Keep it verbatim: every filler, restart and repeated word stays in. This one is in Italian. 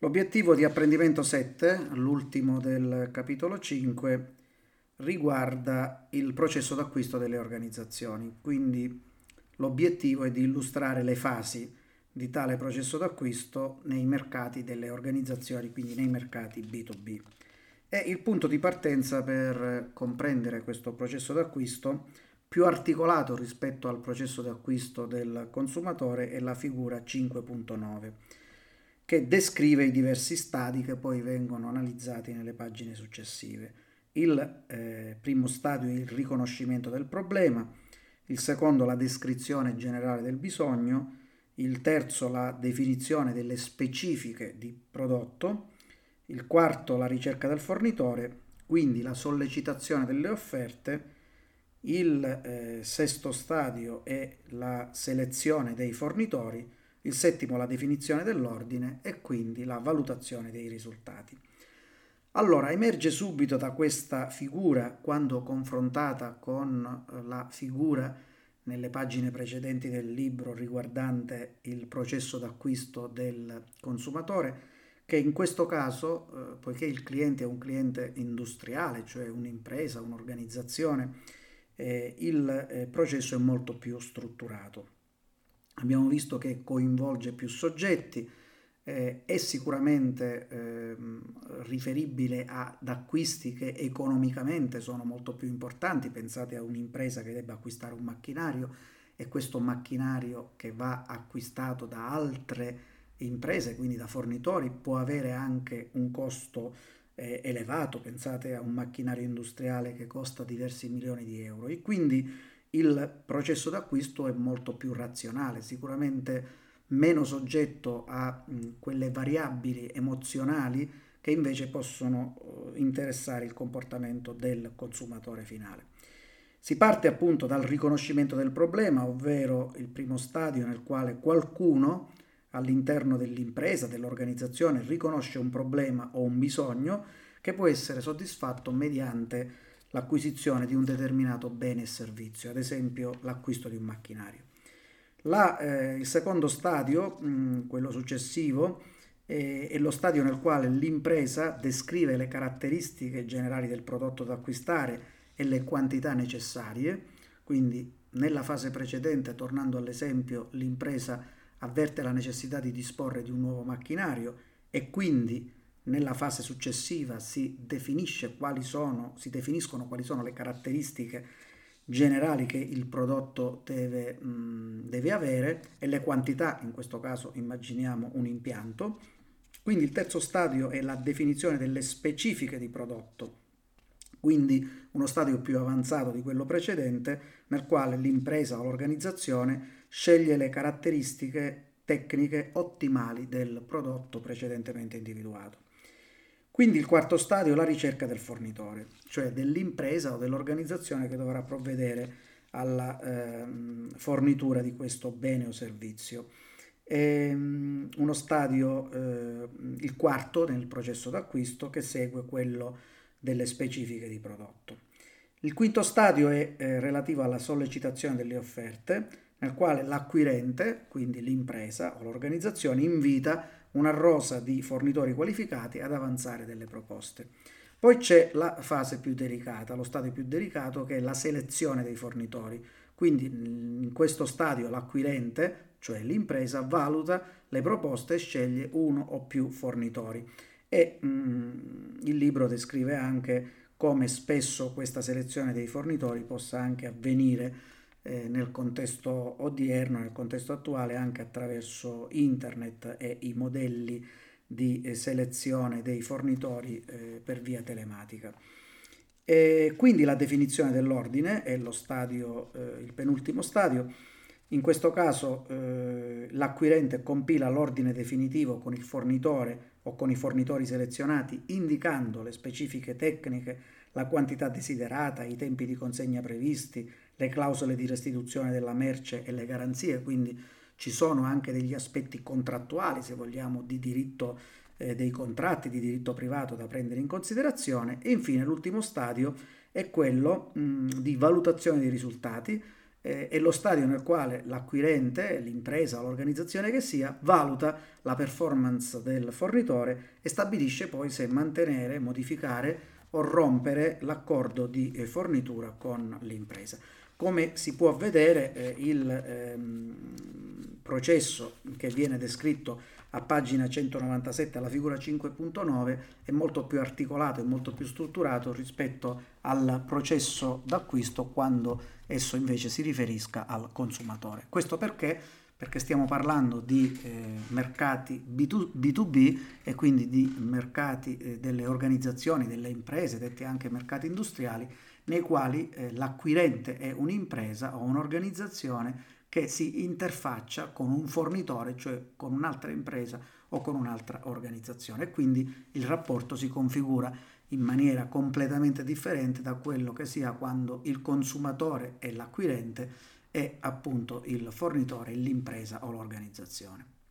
L'obiettivo di apprendimento sette, l'ultimo del capitolo cinque, riguarda il processo d'acquisto delle organizzazioni. Quindi l'obiettivo è di illustrare le fasi di tale processo d'acquisto nei mercati delle organizzazioni, quindi nei mercati B due B. E il punto di partenza per comprendere questo processo d'acquisto più articolato rispetto al processo d'acquisto del consumatore è la figura cinque punto nove, che descrive i diversi stadi che poi vengono analizzati nelle pagine successive. Il eh, primo stadio è il riconoscimento del problema, il secondo la descrizione generale del bisogno, il terzo la definizione delle specifiche di prodotto, il quarto la ricerca del fornitore, quindi la sollecitazione delle offerte, il eh, sesto stadio è la selezione dei fornitori, il settimo la definizione dell'ordine e quindi la valutazione dei risultati. Allora, emerge subito da questa figura, quando confrontata con la figura nelle pagine precedenti del libro riguardante il processo d'acquisto del consumatore, che in questo caso, eh, poiché il cliente è un cliente industriale, cioè un'impresa, un'organizzazione, eh, il eh, processo è molto più strutturato. Abbiamo visto che coinvolge più soggetti, eh, è sicuramente eh, riferibile ad acquisti che economicamente sono molto più importanti. Pensate a un'impresa che debba acquistare un macchinario e questo macchinario che va acquistato da altre imprese, quindi da fornitori, può avere anche un costo eh, elevato. Pensate a un macchinario industriale che costa diversi milioni di euro e quindi il processo d'acquisto è molto più razionale, sicuramente meno soggetto a mh, quelle variabili emozionali che invece possono uh, interessare il comportamento del consumatore finale. Si parte appunto dal riconoscimento del problema, ovvero il primo stadio nel quale qualcuno all'interno dell'impresa, dell'organizzazione, riconosce un problema o un bisogno che può essere soddisfatto mediante l'acquisizione di un determinato bene e servizio, ad esempio l'acquisto di un macchinario. La, eh, il secondo stadio, mh, quello successivo, eh, è lo stadio nel quale l'impresa descrive le caratteristiche generali del prodotto da acquistare e le quantità necessarie. Quindi nella fase precedente, tornando all'esempio, l'impresa avverte la necessità di disporre di un nuovo macchinario e quindi nella fase successiva si definisce quali sono, si definiscono quali sono le caratteristiche generali che il prodotto deve, mh, deve avere e le quantità, in questo caso immaginiamo un impianto. Quindi il terzo stadio è la definizione delle specifiche di prodotto, quindi uno stadio più avanzato di quello precedente nel quale l'impresa o l'organizzazione sceglie le caratteristiche tecniche ottimali del prodotto precedentemente individuato. Quindi il quarto stadio è la ricerca del fornitore, cioè dell'impresa o dell'organizzazione che dovrà provvedere alla eh, fornitura di questo bene o servizio. E, um, uno stadio, eh, il quarto nel processo d'acquisto, che segue quello delle specifiche di prodotto. Il quinto stadio è eh, relativo alla sollecitazione delle offerte, nel quale l'acquirente, quindi l'impresa o l'organizzazione, invita una rosa di fornitori qualificati ad avanzare delle proposte. Poi c'è la fase più delicata, lo stadio più delicato, che è la selezione dei fornitori. Quindi in questo stadio l'acquirente, cioè l'impresa, valuta le proposte e sceglie uno o più fornitori. E mh, il libro descrive anche come spesso questa selezione dei fornitori possa anche avvenire eh, nel contesto odierno, nel contesto attuale, anche attraverso internet e i modelli di eh, selezione dei fornitori eh, per via telematica. E quindi la definizione dell'ordine è lo stadio, eh, il penultimo stadio. In questo caso eh, l'acquirente compila l'ordine definitivo con il fornitore o con i fornitori selezionati, indicando le specifiche tecniche, la quantità desiderata, i tempi di consegna previsti, le clausole di restituzione della merce e le garanzie. Quindi ci sono anche degli aspetti contrattuali, se vogliamo, di diritto eh, dei contratti, di diritto privato da prendere in considerazione. E infine l'ultimo stadio è quello mh, di valutazione dei risultati, eh, è lo stadio nel quale l'acquirente, l'impresa o l'organizzazione che sia, valuta la performance del fornitore e stabilisce poi se mantenere, modificare o rompere l'accordo di eh, fornitura con l'impresa. Come si può vedere, eh, il ehm, processo che viene descritto a pagina centonovantasette alla figura cinque punto nove è molto più articolato e molto più strutturato rispetto al processo d'acquisto quando esso invece si riferisca al consumatore. Questo perché? Perché stiamo parlando di eh, mercati B due B e quindi di mercati eh, delle organizzazioni, delle imprese, detti anche mercati industriali, nei quali eh, l'acquirente è un'impresa o un'organizzazione che si interfaccia con un fornitore, cioè con un'altra impresa o con un'altra organizzazione, e quindi il rapporto si configura in maniera completamente differente da quello che sia quando il consumatore è l'acquirente e appunto il fornitore, l'impresa o l'organizzazione.